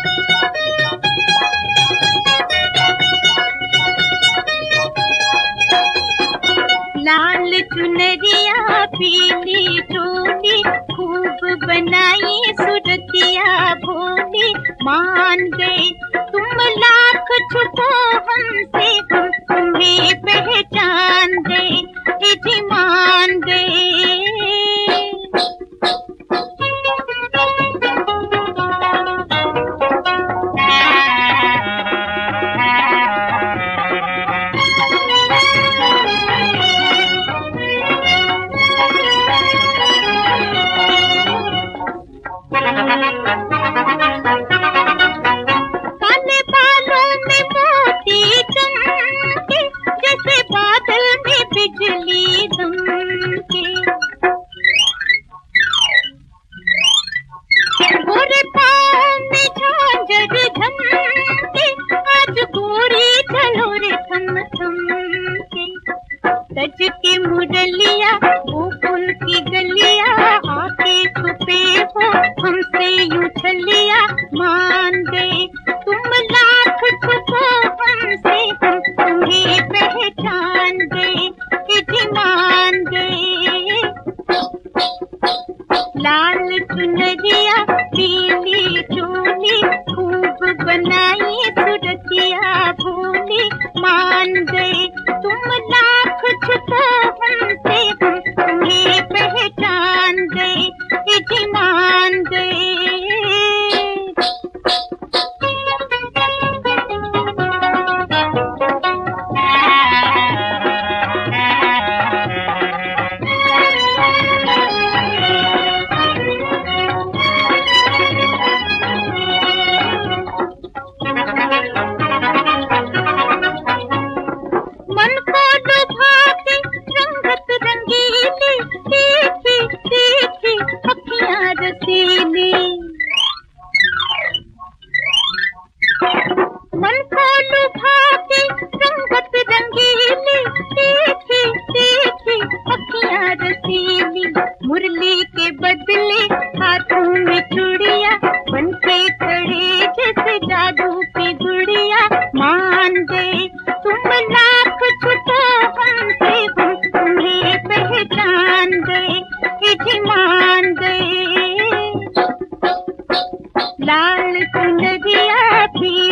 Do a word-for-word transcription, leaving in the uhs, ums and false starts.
लाल चुनरिया पीली चोली खूब बनाई सुरतिया भोली। मान गए तुम लाख छुपो हमसे, हम तुम्हें पहचान गए, जी मान गए। काले बालों में मोती चमके, जैसे बादल में बिजली दमके। गोरे पाँव में झांझर झमके, आज गोरी चलो रे थम थम के। सज के मुरलिया गोकुल की गलिया, आके छुपे हो हमसे यूं छलिया। मान गए तुम लाख छुपो हमसे, हम तुम्हें पहचान गए, जी मान गए। लाल चुनरिया पीली चोली खूब बनाई सुरतिया भोली। मान गए तुम लाख छुपो हमसे, हम तुम्हें पहचान गए, जी मान गए। मन को लुभाते रंगत रंगीली, देखी देखी अखियां रसीली। मन को लुभाते रंगत रंगीली, देखी देखी अखियां रसीली। मुरली के बदले हाथों में चूड़िया, बन के खड़े जैसे जादू की गुड़िया। मान गए तुम लाख छुपो हमसे, हम तुम्हें पहचान गए, जी मान गए। लाल चुनरिया भी